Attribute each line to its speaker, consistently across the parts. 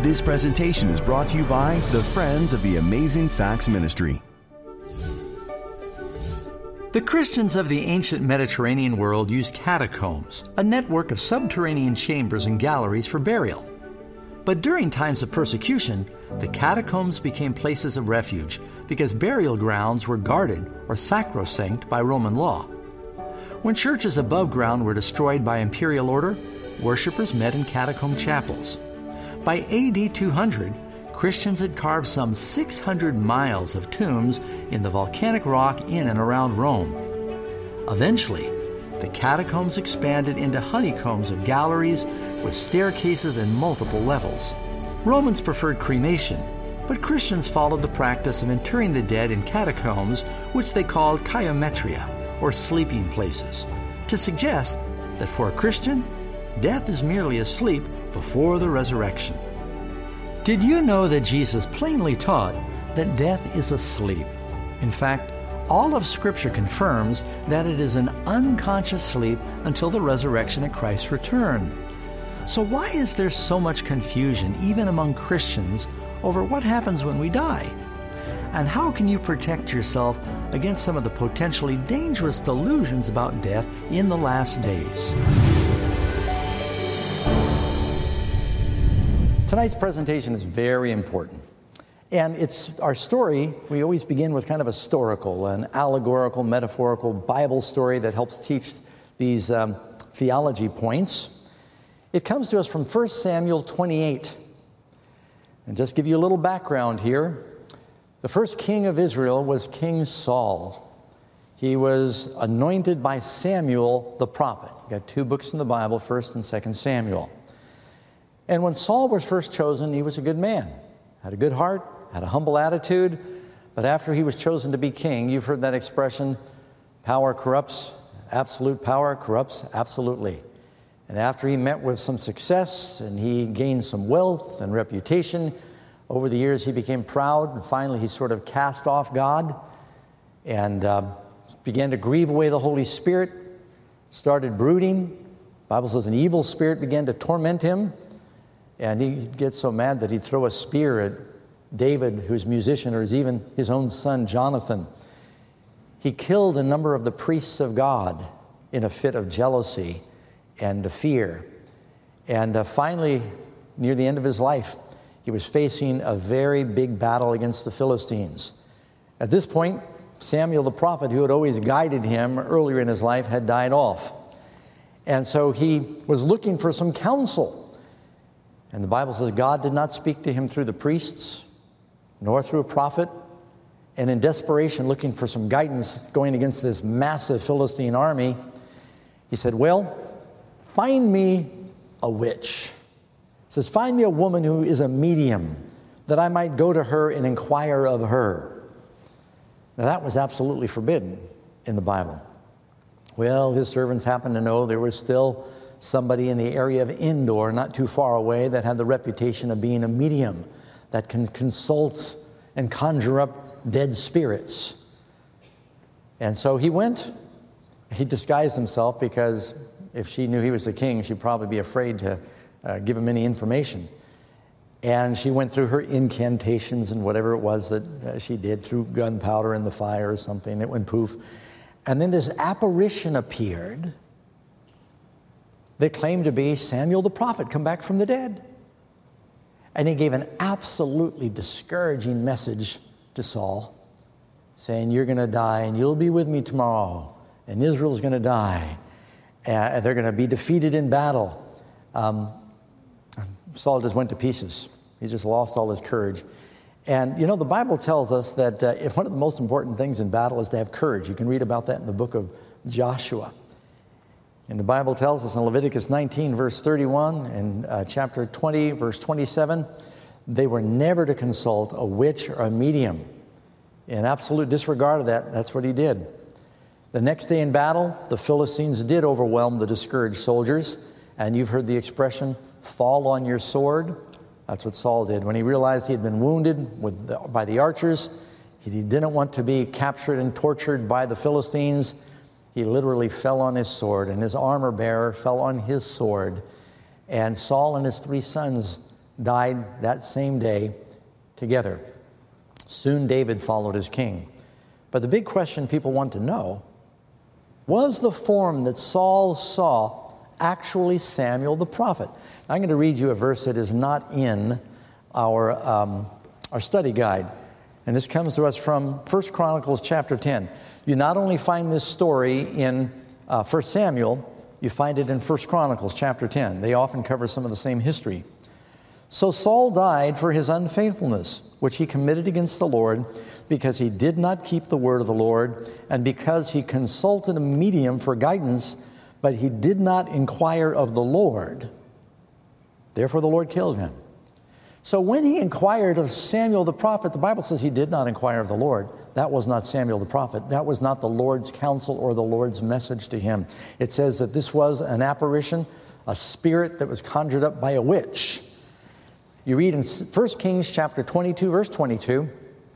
Speaker 1: This presentation is brought to you by the Friends of the Amazing Facts Ministry.
Speaker 2: The Christians of the ancient Mediterranean world used catacombs, a network of subterranean chambers and galleries for burial. But during times of persecution, the catacombs became places of refuge because burial grounds were guarded or sacrosanct by Roman law. When churches above ground were destroyed by imperial order, worshippers met in catacomb chapels. By AD 200, Christians had carved some 600 miles of tombs in the volcanic rock in and around Rome. Eventually, the catacombs expanded into honeycombs of galleries with staircases and multiple levels. Romans preferred cremation, but Christians followed the practice of interring the dead in catacombs, which they called kyometria, or sleeping places, to suggest that for a Christian, death is merely a sleep before the resurrection. Did you know that Jesus plainly taught that death is a sleep? In fact, all of Scripture confirms that it is an unconscious sleep until the resurrection at Christ's return. So why is there so much confusion, even among Christians, over what happens when we die? And how can you protect yourself against some of the potentially dangerous delusions about death in the last days? Tonight's presentation is very important. And it's our story. We always begin with kind of a historical, an allegorical, metaphorical Bible story that helps teach these theology points. It comes to us from 1 Samuel 28. And just give you a little background here. The first king of Israel was King Saul. He was anointed by Samuel the prophet. You've got two books in the Bible, 1 and 2 Samuel. And when Saul was first chosen, he was a good man, had a good heart, had a humble attitude. But after he was chosen to be king, you've heard that expression, power corrupts, absolute power corrupts absolutely. And after he met with some success and he gained some wealth and reputation, over the years he became proud, and finally he sort of cast off God and began to grieve away the Holy Spirit, started brooding. The Bible says an evil spirit began to torment him. And he'd get so mad that he'd throw a spear at David, who's a musician, or even his own son, Jonathan. He killed a number of the priests of God in a fit of jealousy and fear. And finally, near the end of his life, he was facing a very big battle against the Philistines. At this point, Samuel the prophet, who had always guided him earlier in his life, had died off. And so he was looking for some counsel. And the Bible says God did not speak to him through the priests, nor through a prophet. And in desperation, looking for some guidance going against this massive Philistine army, he said, well, find me a witch. He says, find me a woman who is a medium, that I might go to her and inquire of her. Now that was absolutely forbidden in the Bible. Well, his servants happened to know there was still somebody in the area of Endor, not too far away, that had the reputation of being a medium that can consult and conjure up dead spirits. And so he went. He disguised himself because if she knew he was the king, she'd probably be afraid to give him any information. And she went through her incantations and whatever it was that she did, threw gunpowder in the fire or something. It went poof. And then this apparition appeared. They claimed to be Samuel the prophet come back from the dead. And he gave an absolutely discouraging message to Saul, saying, you're going to die and you'll be with me tomorrow. And Israel's going to die. And they're going to be defeated in battle. Saul just went to pieces. He just lost all his courage. And, you know, the Bible tells us that one of the most important things in battle is to have courage. You can read about that in the book of Joshua. And the Bible tells us in Leviticus 19, verse 31, and chapter 20, verse 27, they were never to consult a witch or a medium. In absolute disregard of that, that's what he did. The next day in battle, the Philistines did overwhelm the discouraged soldiers. And you've heard the expression, fall on your sword. That's what Saul did. When he realized he had been wounded by the archers, he didn't want to be captured and tortured by the Philistines. He literally fell on his sword, and his armor bearer fell on his sword. And Saul and his 3 sons died that same day together. Soon David followed as king. But the big question people want to know, was the form that Saul saw actually Samuel the prophet? I'm going to read you a verse that is not in our study guide. And this comes to us from 1 Chronicles chapter 10. You not only find this story in 1 Samuel, you find it in 1 Chronicles chapter 10. They often cover some of the same history. So Saul died for his unfaithfulness, which he committed against the Lord, because he did not keep the word of the Lord, and because he consulted a medium for guidance, but he did not inquire of the Lord. Therefore the Lord killed him. So when he inquired of Samuel the prophet, the Bible says he did not inquire of the Lord. That was not Samuel the prophet. That was not the Lord's counsel or the Lord's message to him. It says that this was an apparition, a spirit that was conjured up by a witch. You read in 1 Kings chapter 22, verse 22,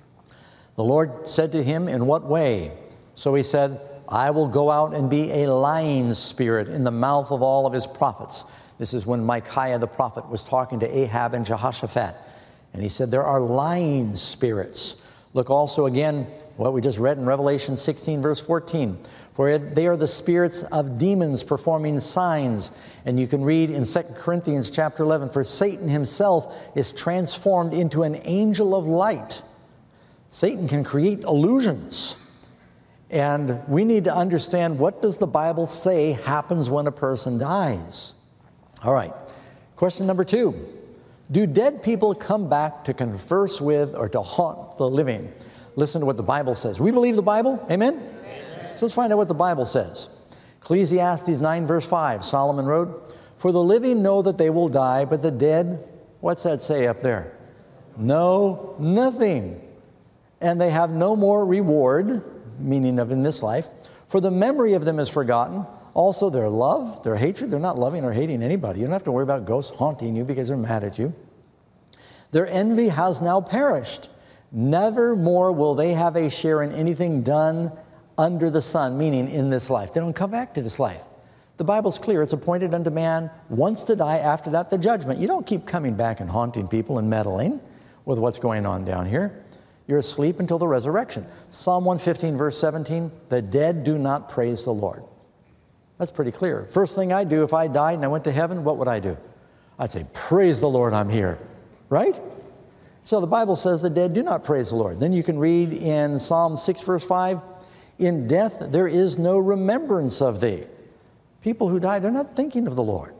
Speaker 2: the Lord said to him, in what way? So he said, I will go out and be a lying spirit in the mouth of all of his prophets. This is when Micaiah the prophet was talking to Ahab and Jehoshaphat. And he said, there are lying spirits. Look also again what we just read in Revelation 16, verse 14. For they are the spirits of demons performing signs. And you can read in 2 Corinthians chapter 11, for Satan himself is transformed into an angel of light. Satan can create illusions. And we need to understand, what does the Bible say happens when a person dies? All right, question number 2. Do dead people come back to converse with or to haunt the living? Listen to what the Bible says. We believe the Bible? Amen? Amen. So let's find out what the Bible says. Ecclesiastes 9, verse 5, Solomon wrote, for the living know that they will die, but the dead, what's that say up there? Know nothing. And they have no more reward, meaning of in this life, for the memory of them is forgotten. Also, their love, their hatred, they're not loving or hating anybody. You don't have to worry about ghosts haunting you because they're mad at you. Their envy has now perished. Never more will they have a share in anything done under the sun, meaning in this life. They don't come back to this life. The Bible's clear. It's appointed unto man once to die, after that the judgment. You don't keep coming back and haunting people and meddling with what's going on down here. You're asleep until the resurrection. Psalm 115, verse 17, the dead do not praise the Lord. That's pretty clear. First thing I do if I died and I went to heaven, what would I do? I'd say, praise the Lord, I'm here. Right? So the Bible says the dead do not praise the Lord. Then you can read in Psalm 6, verse 5, in death there is no remembrance of thee. People who die, they're not thinking of the Lord.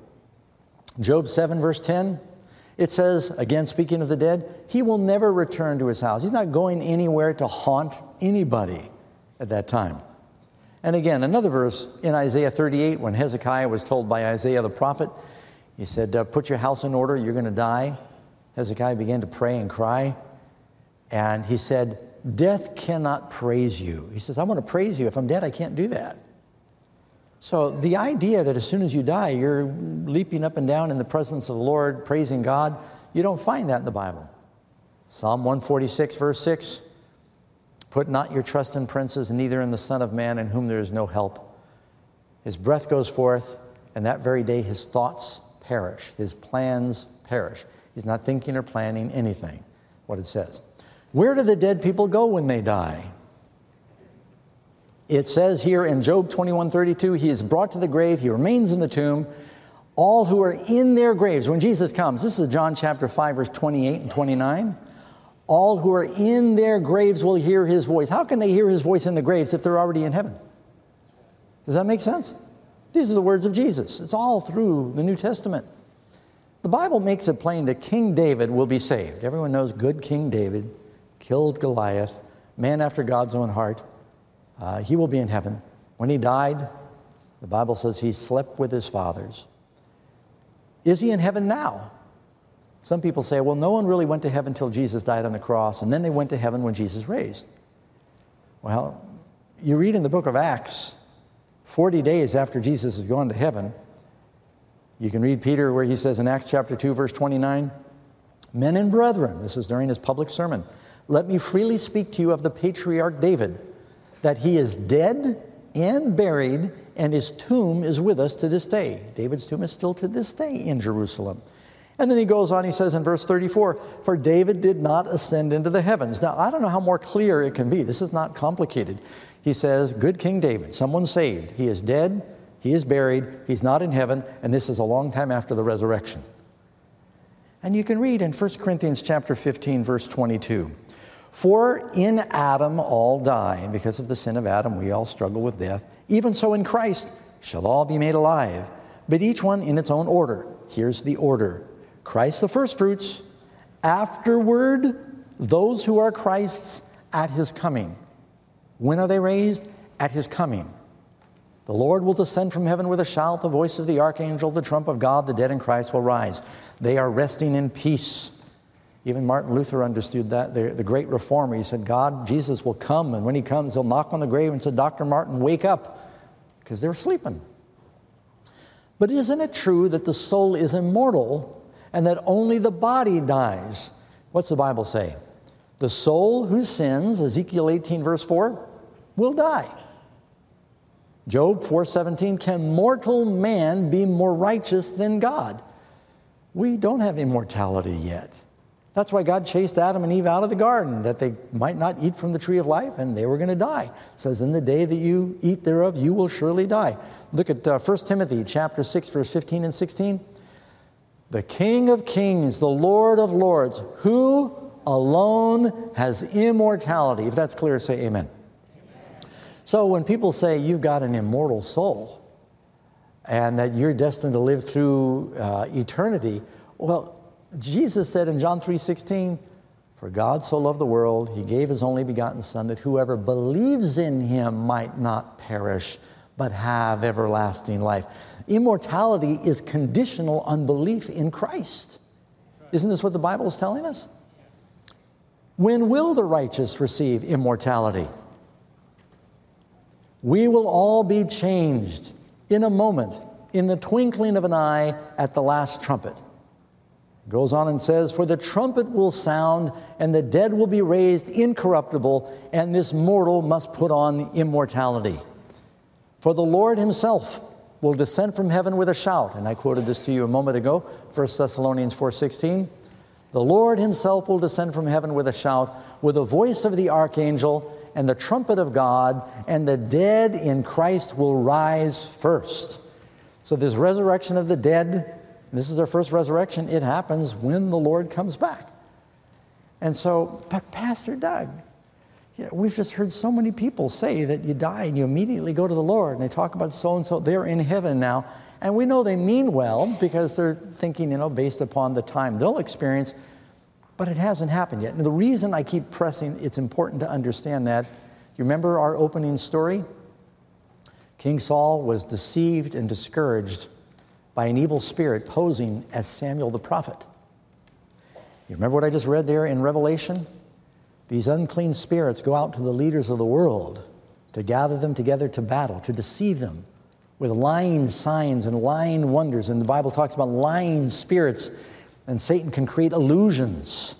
Speaker 2: Job 7, verse 10, it says, again speaking of the dead, he will never return to his house. He's not going anywhere to haunt anybody at that time. And again, another verse in Isaiah 38, when Hezekiah was told by Isaiah the prophet, he said, put your house in order, you're going to die. Hezekiah began to pray and cry. And he said, death cannot praise you. He says, I want to praise you. If I'm dead, I can't do that. So the idea that as soon as you die, you're leaping up and down in the presence of the Lord, praising God, you don't find that in the Bible. Psalm 146, verse 6, put not your trust in princes, neither in the Son of Man, in whom there is no help. His breath goes forth, and that very day his thoughts perish, his plans perish. He's not thinking or planning anything, what it says. Where do the dead people go when they die? It says here in Job 21:32, he is brought to the grave, he remains in the tomb. All who are in their graves, when Jesus comes, this is John chapter 5, verse 28 and 29. All who are in their graves will hear his voice. How can they hear his voice in the graves if they're already in heaven? Does that make sense? These are the words of Jesus. It's all through the New Testament. The Bible makes it plain that King David will be saved. Everyone knows good King David killed Goliath, man after God's own heart. He will be in heaven. When he died, the Bible says he slept with his fathers. Is he in heaven now? Some people say, well, no one really went to heaven until Jesus died on the cross, and then they went to heaven when Jesus raised. Well, you read in the book of Acts, 40 days after Jesus has gone to heaven, you can read Peter where he says in Acts chapter 2, verse 29, men and brethren, this is during his public sermon, let me freely speak to you of the patriarch David, that he is dead and buried, and his tomb is with us to this day. David's tomb is still to this day in Jerusalem. And then he goes on, he says in verse 34, for David did not ascend into the heavens. Now, I don't know how more clear it can be. This is not complicated. He says, good King David, someone saved. He is dead, he is buried, he's not in heaven, and this is a long time after the resurrection. And you can read in 1 Corinthians chapter 15, verse 22, for in Adam all die, because of the sin of Adam we all struggle with death. Even so in Christ shall all be made alive, but each one in its own order. Here's the order. Christ the firstfruits, afterward those who are Christ's at his coming. When are they raised? At his coming. The Lord will descend from heaven with a shout, the voice of the archangel, the trump of God, the dead in Christ will rise. They are resting in peace. Even Martin Luther understood that, the great reformer. He said, Jesus will come, and when he comes, he'll knock on the grave and say, Dr. Martin, wake up, because they're sleeping. But isn't it true that the soul is immortal and that only the body dies? What's the Bible say? The soul who sins, Ezekiel 18, verse 4, will die. Job 4:17, can mortal man be more righteous than God? We don't have immortality yet. That's why God chased Adam and Eve out of the garden, that they might not eat from the tree of life, and they were going to die. It says, in the day that you eat thereof, you will surely die. Look at 1 Timothy chapter 6, verse 15 and 16. The King of kings, the Lord of lords, who alone has immortality. If that's clear, say amen. So when people say you've got an immortal soul and that you're destined to live through eternity, well, Jesus said in John 3:16, for God so loved the world, he gave his only begotten Son, that whoever believes in him might not perish, but have everlasting life. Immortality is conditional on belief in Christ. Isn't this what the Bible is telling us? When will the righteous receive immortality? We will all be changed in a moment, in the twinkling of an eye, at the last trumpet. Goes on and says, for the trumpet will sound, and the dead will be raised incorruptible, and this mortal must put on immortality. For the Lord himself will descend from heaven with a shout. And I quoted this to you a moment ago, 1 Thessalonians 4:16. The Lord himself will descend from heaven with a shout, with the voice of the archangel and the trumpet of God, and the dead in Christ will rise first. So this resurrection of the dead, this is our first resurrection, it happens when the Lord comes back. And so, but Pastor Doug, we've just heard so many people say that you die and you immediately go to the Lord, and they talk about so-and-so, they're in heaven now. And we know they mean well because they're thinking, based upon the time they'll experience, but it hasn't happened yet. And the reason I keep pressing, it's important to understand that. You remember our opening story? King Saul was deceived and discouraged by an evil spirit posing as Samuel the prophet. You remember what I just read there in Revelation? These unclean spirits go out to the leaders of the world to gather them together to battle, to deceive them with lying signs and lying wonders. And the Bible talks about lying spirits, and Satan can create illusions.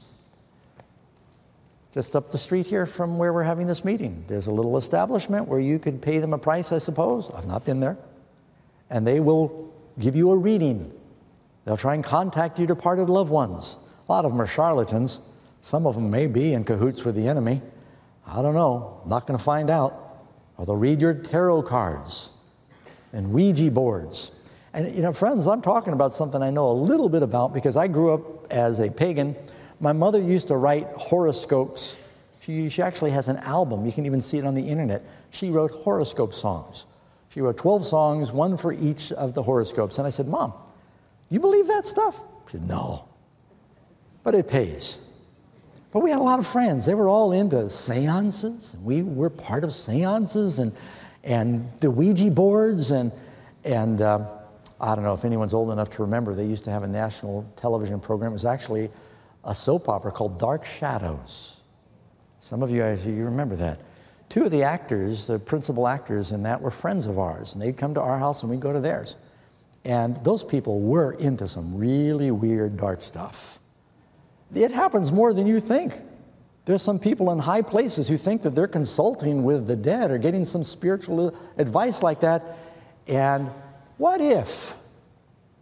Speaker 2: Just up the street here from where we're having this meeting, there's a little establishment where you could pay them a price, I suppose. I've not been there. And they will give you a reading. They'll try and contact your departed loved ones. A lot of them are charlatans. Some of them may be in cahoots with the enemy. I don't know. I'm not going to find out. Or they'll read your tarot cards and Ouija boards. And, friends, I'm talking about something I know a little bit about because I grew up as a pagan. My mother used to write horoscopes. She actually has an album. You can even see it on the internet. She wrote horoscope songs. She wrote 12 songs, one for each of the horoscopes. And I said, Mom, you believe that stuff? She said, no. But it pays. But we had a lot of friends. They were all into seances. We were part of seances and the Ouija boards. And I don't know if anyone's old enough to remember, they used to have a national television program. It was actually a soap opera called Dark Shadows. Some of you remember that. Two of the actors, the principal actors in that, were friends of ours. And they'd come to our house and we'd go to theirs. And those people were into some really weird, dark stuff. It happens more than you think. There's some people in high places who think that they're consulting with the dead or getting some spiritual advice like that. And what if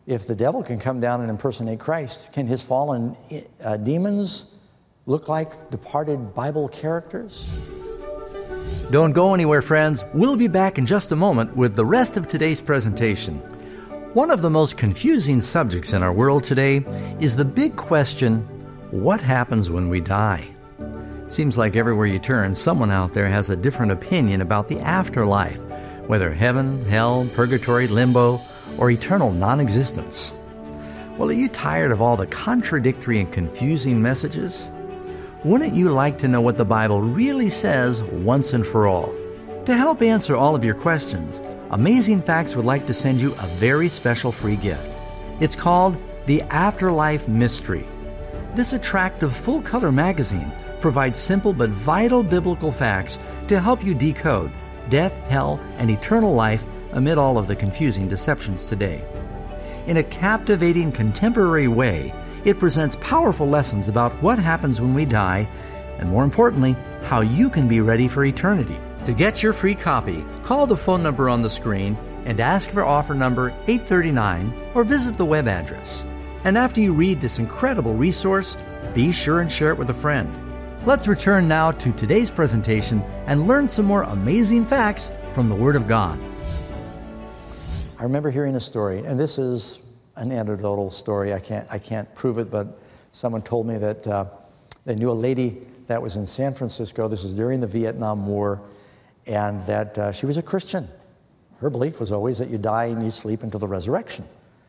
Speaker 2: If the devil can come down and impersonate Christ, can his fallen demons look like departed Bible characters?
Speaker 3: Don't go anywhere, friends. We'll be back in just a moment with the rest of today's presentation. One of the most confusing subjects in our world today is the big question, what happens when we die? Seems like everywhere you turn, someone out there has a different opinion about the afterlife, whether heaven, hell, purgatory, limbo, or eternal non-existence. Well, are you tired of all the contradictory and confusing messages? Wouldn't you like to know what the Bible really says once and for all? To help answer all of your questions, Amazing Facts would like to send you a very special free gift. It's called The Afterlife Mystery. This attractive full-color magazine provides simple but vital biblical facts to help you decode death, hell, and eternal life amid all of the confusing deceptions today. In a captivating contemporary way, it presents powerful lessons about what happens when we die, and more importantly, how you can be ready for eternity. To get your free copy, call the phone number on the screen and ask for offer number 839 or visit the web address. And after you read this incredible resource, be sure and share it with a friend. Let's return now to today's presentation and learn some more amazing facts from the Word of God.
Speaker 2: I remember hearing a story, and this is an anecdotal story. I can't prove it, but someone told me that they knew a lady that was in San Francisco. This was during the Vietnam War, and that she was a Christian. Her belief was always that you die and you sleep until the resurrection.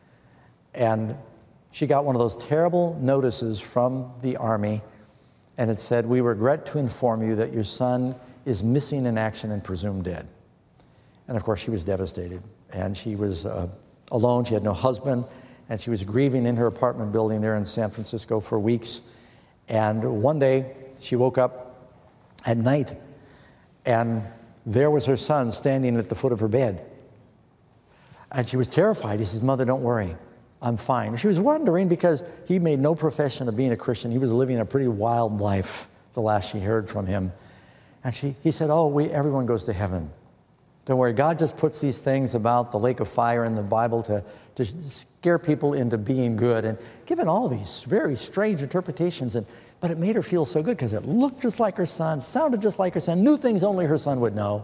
Speaker 2: And she got one of those terrible notices from the Army, and it said, "We regret to inform you that your son is missing in action and presumed dead." And of course, she was devastated. And she was alone. She had no husband. And she was grieving in her apartment building there in San Francisco for weeks. And one day, she woke up at night, and there was her son standing at the foot of her bed. And she was terrified. He says, "Mother, don't worry. I'm fine." She was wondering because he made no profession of being a Christian. He was living a pretty wild life, the last she heard from him. And he said, "Oh, everyone goes to heaven. Don't worry, God just puts these things about the lake of fire in the Bible to scare people into being good," and given all these very strange interpretations. But it made her feel so good because it looked just like her son, sounded just like her son, knew things only her son would know.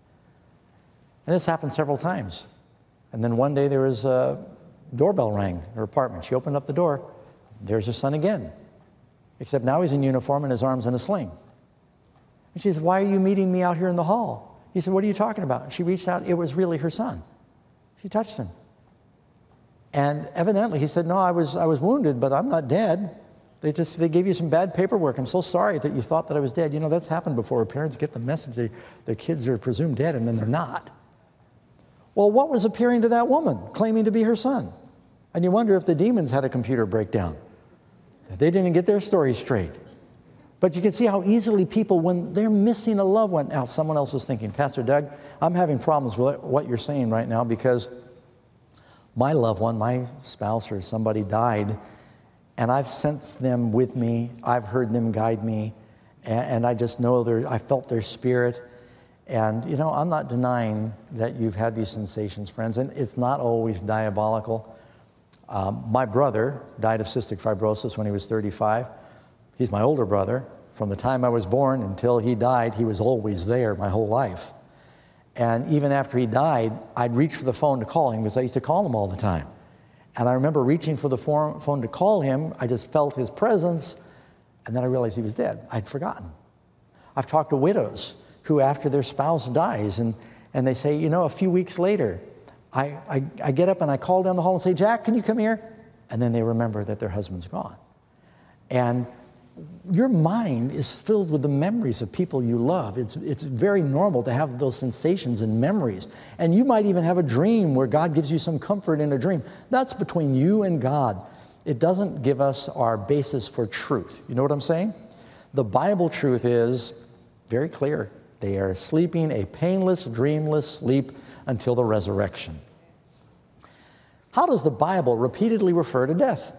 Speaker 2: And this happened several times. And then one day there was a doorbell rang in her apartment. She opened up the door. There's her son again, except now he's in uniform and his arm's in a sling. And she says, "Why are you meeting me out here in the hall?" He said, "What are you talking about?" She reached out. It was really her son. She touched him. And evidently, he said, "No, I was wounded, but I'm not dead. They gave you some bad paperwork. I'm so sorry that you thought that I was dead." You know, that's happened before. Parents get the message their kids are presumed dead, and then they're not. Well, what was appearing to that woman, claiming to be her son? And you wonder if the demons had a computer breakdown. They didn't get their story straight. But you can see how easily people, when they're missing a loved one, now someone else is thinking, "Pastor Doug, I'm having problems with what you're saying right now because my loved one, my spouse or somebody died, and I've sensed them with me, I've heard them guide me, and I just know I felt their spirit." And, you know, I'm not denying that you've had these sensations, friends, and it's not always diabolical. My brother died of cystic fibrosis when he was 35. He's my older brother. From the time I was born until he died, he was always there my whole life. And even after he died, I'd reach for the phone to call him because I used to call him all the time. And I remember reaching for the phone to call him. I just felt his presence, and then I realized he was dead. I'd forgotten. I've talked to widows who, after their spouse dies, and they say, you know, a few weeks later, I get up and I call down the hall and say, "Jack, can you come here?" And then they remember that their husband's gone. And your mind is filled with the memories of people you love. It's very normal to have those sensations and memories. And you might even have a dream where God gives you some comfort in a dream. That's between you and God. It doesn't give us our basis for truth. You know what I'm saying? The Bible truth is very clear. They are sleeping a painless, dreamless sleep until the resurrection. How does the Bible repeatedly refer to death?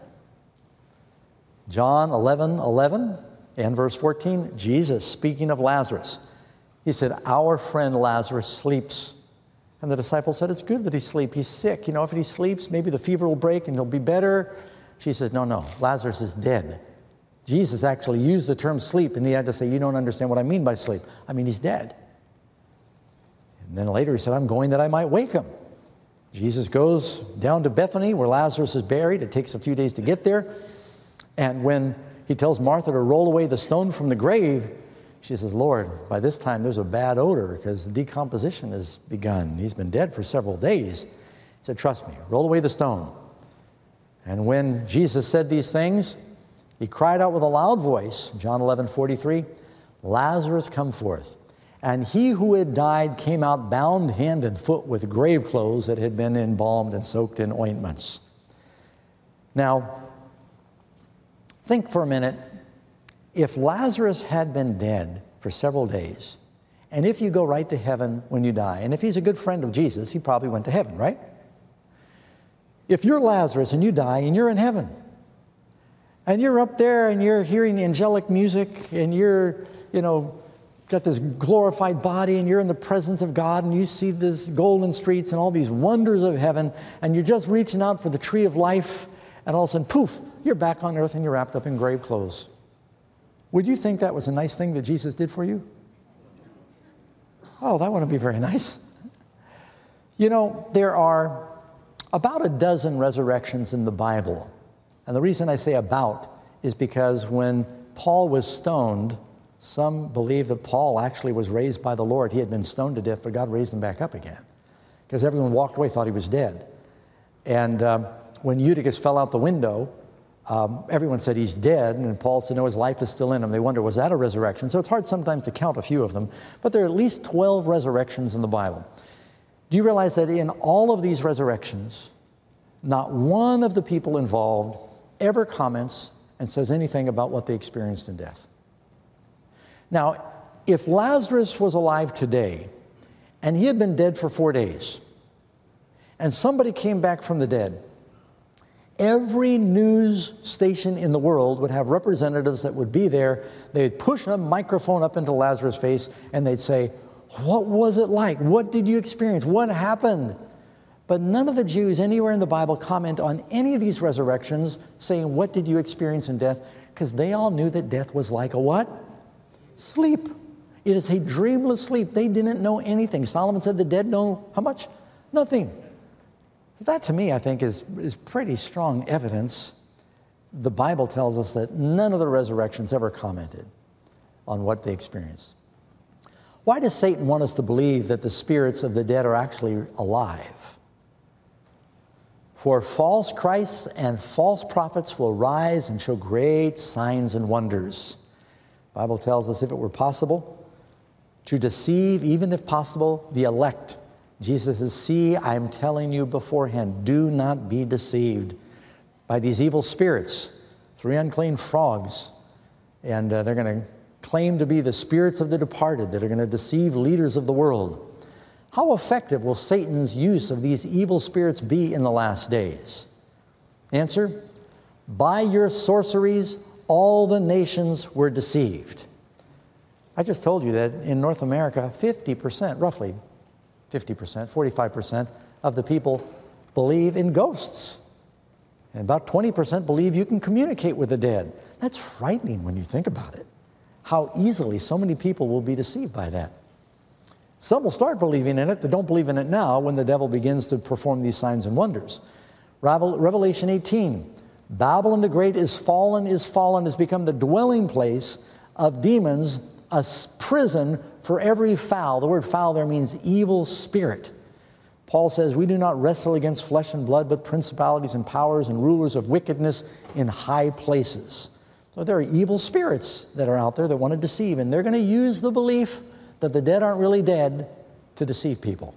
Speaker 2: John 11:11 and verse 14, Jesus speaking of Lazarus. He said, "Our friend Lazarus sleeps." And the disciples said, it's good that he sleeps. He's sick. If he sleeps, maybe the fever will break and he'll be better. She said, no, Lazarus is dead. Jesus actually used the term sleep, and he had to say, you don't understand what I mean by sleep. I mean, he's dead. And then later he said, I'm going that I might wake him. Jesus goes down to Bethany where Lazarus is buried. It takes a few days to get there. And when he tells Martha to roll away the stone from the grave, she says, Lord, by this time there's a bad odor because the decomposition has begun. He's been dead for several days. He said, trust me, roll away the stone. And when Jesus said these things, he cried out with a loud voice, John 11:43, Lazarus, come forth. And he who had died came out bound hand and foot with grave clothes that had been embalmed and soaked in ointments. Now, think for a minute. If Lazarus had been dead for several days, and if you go right to heaven when you die, and if he's a good friend of Jesus, he probably went to heaven, right? If you're Lazarus and you die and you're in heaven, and you're up there and you're hearing angelic music and you're, got this glorified body and you're in the presence of God and you see this golden streets and all these wonders of heaven and you're just reaching out for the tree of life and all of a sudden, poof, you're back on earth and you're wrapped up in grave clothes. Would you think that was a nice thing that Jesus did for you? Oh, that wouldn't be very nice. There are about a dozen resurrections in the Bible. And the reason I say about is because when Paul was stoned, some believe that Paul actually was raised by the Lord. He had been stoned to death, but God raised him back up again because everyone walked away, thought he was dead. And when Eutychus fell out the window, everyone said he's dead, and Paul said, no, his life is still in him. They wonder, was that a resurrection? So it's hard sometimes to count a few of them, but there are at least 12 resurrections in the Bible. Do you realize that in all of these resurrections, not one of the people involved ever comments and says anything about what they experienced in death? Now, if Lazarus was alive today, and he had been dead for 4 days, and somebody came back from the dead, every news station in the world would have representatives that would be there. They'd push a microphone up into Lazarus' face, and they'd say, what was it like? What did you experience? What happened? But none of the Jews anywhere in the Bible comment on any of these resurrections saying, what did you experience in death? Because they all knew that death was like a what? Sleep. It is a dreamless sleep. They didn't know anything. Solomon said the dead know how much? Nothing. That to me, I think, is pretty strong evidence. The Bible tells us that none of the resurrections ever commented on what they experienced. Why does Satan want us to believe that the spirits of the dead are actually alive? For false Christs and false prophets will rise and show great signs and wonders. The Bible tells us if it were possible to deceive, even if possible, the elect. Jesus says, see, I'm telling you beforehand, do not be deceived by these evil spirits, 3 unclean frogs. And they're going to claim to be the spirits of the departed that are going to deceive leaders of the world. How effective will Satan's use of these evil spirits be in the last days? Answer, by your sorceries, all the nations were deceived. I just told you that in North America, 50%, roughly 50%, 45% of the people believe in ghosts. And about 20% believe you can communicate with the dead. That's frightening when you think about it. How easily so many people will be deceived by that. Some will start believing in it, but don't believe in it now when the devil begins to perform these signs and wonders. Revelation 18, Babylon the Great is fallen, has become the dwelling place of demons, a prison for every foul. The word foul there means evil spirit. Paul says, we do not wrestle against flesh and blood, but principalities and powers and rulers of wickedness in high places. So there are evil spirits that are out there that want to deceive, and they're going to use the belief that the dead aren't really dead to deceive people.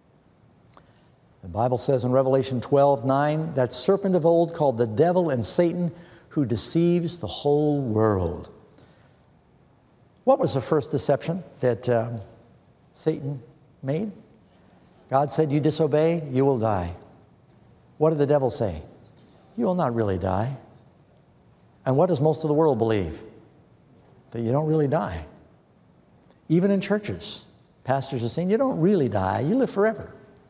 Speaker 2: The Bible says in Revelation 12:9, that serpent of old called the devil and Satan, who deceives the whole world. What was the first deception that Satan made? God said, you disobey, you will die. What did the devil say? You will not really die. And what does most of the world believe? That you don't really die. Even in churches, pastors are saying, you don't really die, you live forever.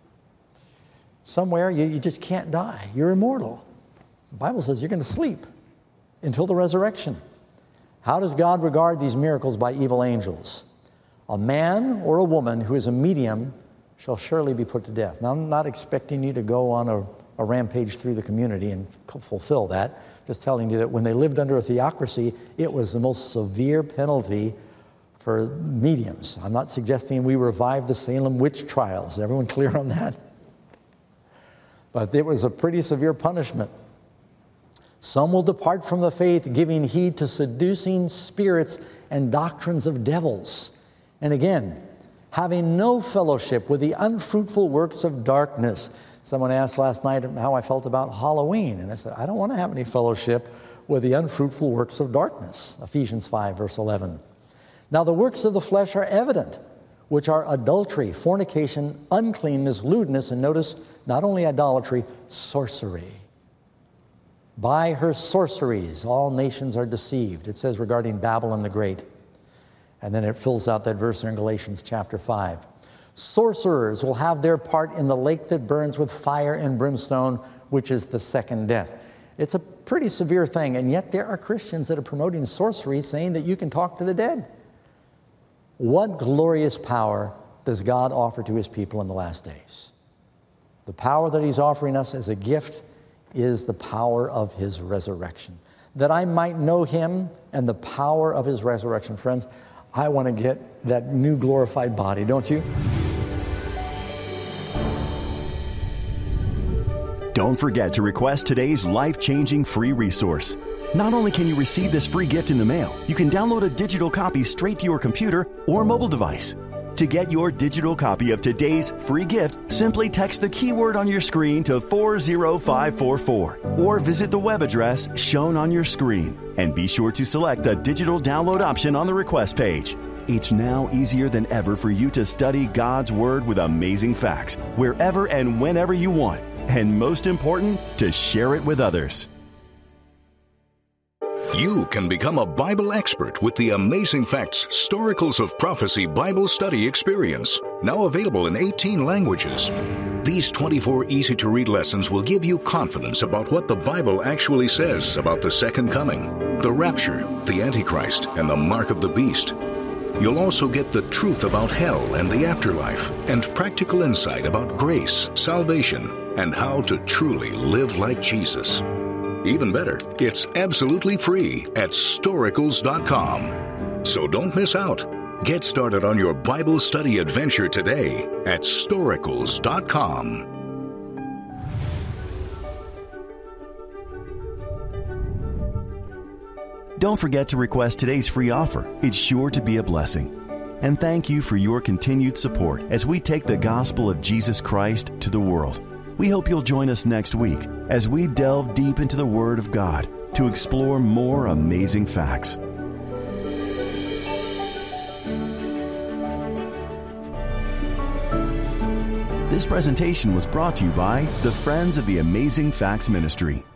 Speaker 2: somewhere you just can't die. You're immortal. The Bible says you're going to sleep until the resurrection. How does God regard these miracles by evil angels? A man or a woman who is a medium shall surely be put to death. Now, I'm not expecting you to go on a rampage through the community and fulfill that. Just telling you that when they lived under a theocracy, it was the most severe penalty for mediums. I'm not suggesting we revive the Salem witch trials. Is everyone clear on that? But it was a pretty severe punishment. Some will depart from the faith, giving heed to seducing spirits and doctrines of devils. And again, having no fellowship with the unfruitful works of darkness. Someone asked last night how I felt about Halloween. And I said, I don't want to have any fellowship with the unfruitful works of darkness. Ephesians 5, verse 11. Now the works of the flesh are evident, which are adultery, fornication, uncleanness, lewdness, and notice, not only idolatry, sorcery. By her sorceries, all nations are deceived. It says regarding Babylon the Great. And then it fills out that verse in Galatians chapter 5. Sorcerers will have their part in the lake that burns with fire and brimstone, which is the second death. It's a pretty severe thing, and yet there are Christians that are promoting sorcery, saying that you can talk to the dead. What glorious power does God offer to his people in the last days? The power that he's offering us as a gift is the power of his resurrection. That I might know him and the power of his resurrection. Friends, I want to get that new glorified body, don't you?
Speaker 1: Don't forget to request today's life-changing free resource. Not only can you receive this free gift in the mail, you can download a digital copy straight to your computer or mobile device. To get your digital copy of today's free gift, simply text the keyword on your screen to 40544 or visit the web address shown on your screen. And be sure to select the digital download option on the request page. It's now easier than ever for you to study God's Word with amazing facts wherever and whenever you want. And most important, to share it with others.
Speaker 4: You can become a Bible expert with the Amazing Facts Storicals of Prophecy Bible Study Experience, now available in 18 languages. These 24 easy-to-read lessons will give you confidence about what the Bible actually says about the second coming, the rapture, the Antichrist, and the mark of the beast. You'll also get the truth about hell and the afterlife, and practical insight about grace, salvation, and how to truly live like Jesus. Even better, it's absolutely free at Storicals.com. So don't miss out. Get started on your Bible study adventure today at Storicals.com.
Speaker 1: Don't forget to request today's free offer. It's sure to be a blessing. And thank you for your continued support as we take the gospel of Jesus Christ to the world. We hope you'll join us next week as we delve deep into the Word of God to explore more amazing facts. This presentation was brought to you by the Friends of the Amazing Facts Ministry.